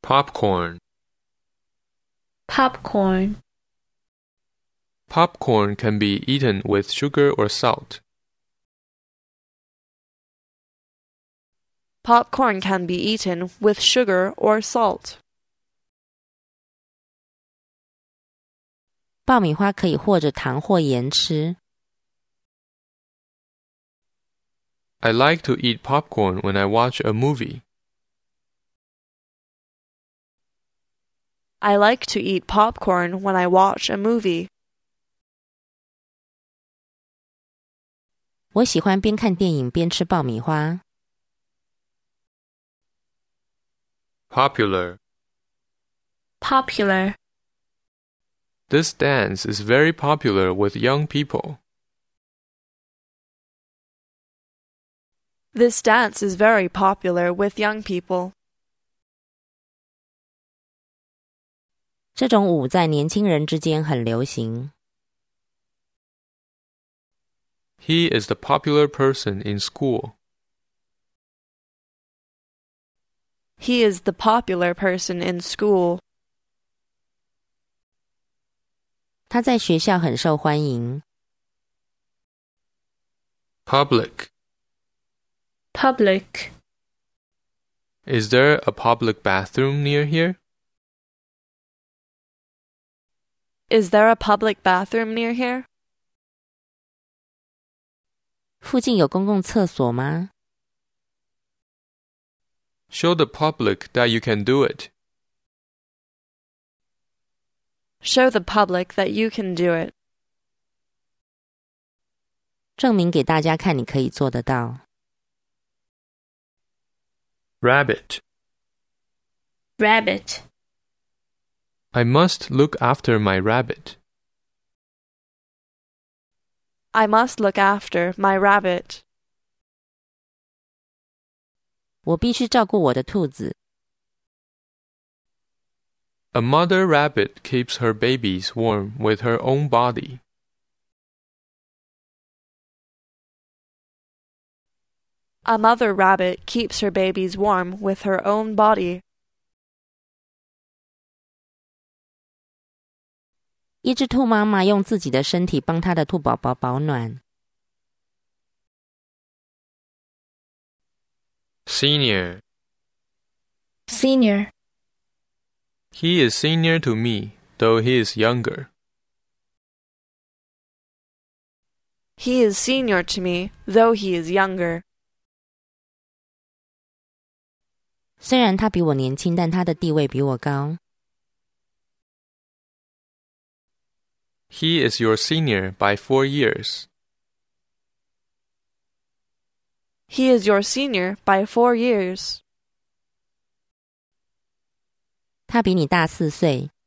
Popcorn. Popcorn. Popcorn can be eaten with sugar or salt. Popcorn can be eaten with sugar or salt. 爆米花可以和着糖或盐吃。 I like to eat popcorn when I watch a movie. I like to eat popcorn when I watch a movie. 我喜欢边看电影边吃爆米花。 Popular. Popular. This dance is very popular with young people. This dance is very popular with young people. 这种舞在年轻人之间很流行。 He is the popular person in school. He is the popular person in school. 他在学校很受欢迎。 Public. Public. Is there a public bathroom near here? Is there a public bathroom near here? 附近有公共厕所吗？ Show the public that you can do it. Show the public that you can do it. 证明给大家看你可以做得到。 Rabbit. Rabbit. I must look after my rabbit. I must look after my rabbit. 我必须照顾我的兔子。 A mother rabbit keeps her babies warm with her own body. A mother rabbit keeps her babies warm with her own body. 一只兔妈妈用自己的身体帮她的兔宝宝保暖。 Senior. Senior. He is senior to me, though he is younger. He is senior to me, though he is younger. 虽然他比我年轻，但他的地位比我高。 He is your senior by 4 years. He is your senior by 4 years. 他比你大4岁。